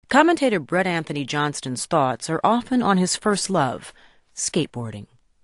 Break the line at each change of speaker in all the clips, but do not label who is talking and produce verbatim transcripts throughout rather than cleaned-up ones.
Commentator Brett Anthony Johnston's thoughts are often on his first love, skateboarding.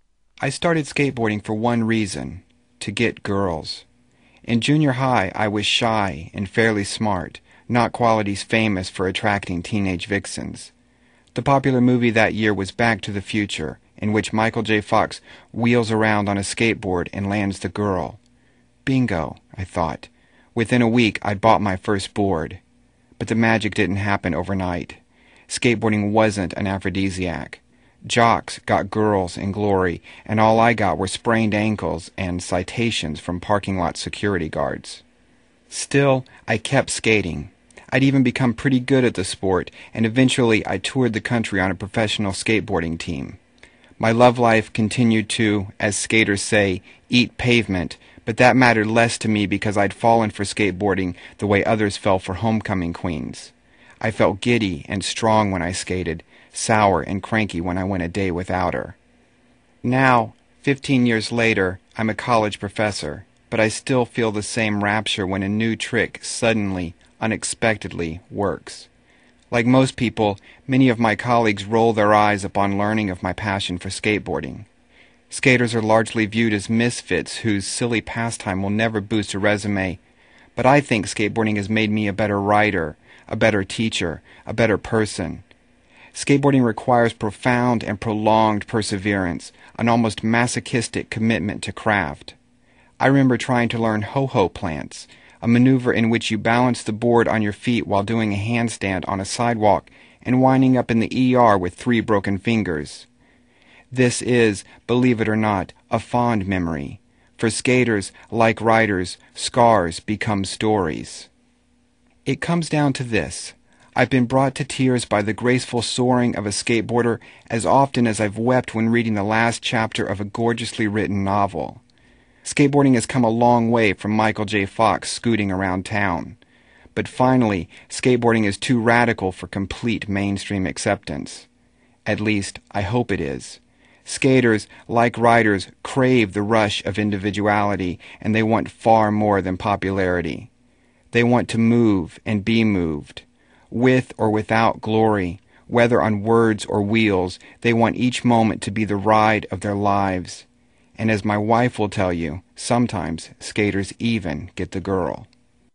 I started skateboarding for one reason, to get girls. In junior high, I was shy and fairly smart, not qualities famous for attracting teenage vixens. The popular movie that year was Back to the Future, in which Michael J. Fox wheels around on a skateboard and lands the girl. Bingo, I thought. Within a week, I'd bought my first board. But the magic didn't happen overnight. Skateboarding wasn't an aphrodisiac. Jocks got girls and glory, and all I got were sprained ankles and citations from parking lot security guards. Still, I kept skating. I'd even become pretty good at the sport, and eventually I toured the country on a professional skateboarding team. My love life continued to, as skaters say, eat pavement, but that mattered less to me because I'd fallen for skateboarding the way others fell for homecoming queens. I felt giddy and strong when I skated, sour and cranky when I went a day without her. Now, fifteen years later, I'm a college professor, but I still feel the same rapture when a new trick suddenly, unexpectedly works. Like most people, many of my colleagues roll their eyes upon learning of my passion for skateboarding. Skaters are largely viewed as misfits whose silly pastime will never boost a resume, but I think skateboarding has made me a better writer, a better teacher, a better person. Skateboarding requires profound and prolonged perseverance, an almost masochistic commitment to craft. I remember trying to learn ho-ho plants, a maneuver in which you balance the board on your feet while doing a handstand on a sidewalk and winding up in the E R with three broken fingers. This is, believe it or not, a fond memory. For skaters, like writers, scars become stories. It comes down to this. I've been brought to tears by the graceful soaring of a skateboarder as often as I've wept when reading the last chapter of a gorgeously written novel. Skateboarding has come a long way from Michael J. Fox scooting around town. But finally, skateboarding is too radical for complete mainstream acceptance. At least, I hope it is. Skaters, like writers, crave the rush of individuality, and they want far more than popularity. They want to move and be moved. With or without glory, whether on words or wheels, they want each moment to be the ride of their lives. And as my wife will tell you, sometimes skaters even get the girl.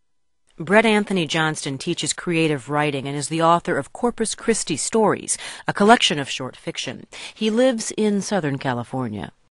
Brett Anthony Johnston teaches creative writing and is the author of Corpus Christi Stories, a collection of short fiction. He lives in Southern California.